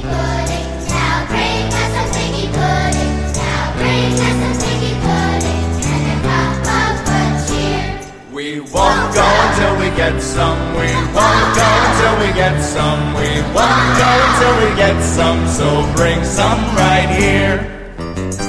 pudding. Now bring us some figgy pudding. Now bring us some figgy pudding and a cup of good cheer. We won't go until we get some. We won't go until we get some. We won't go until we get some. So bring some right here.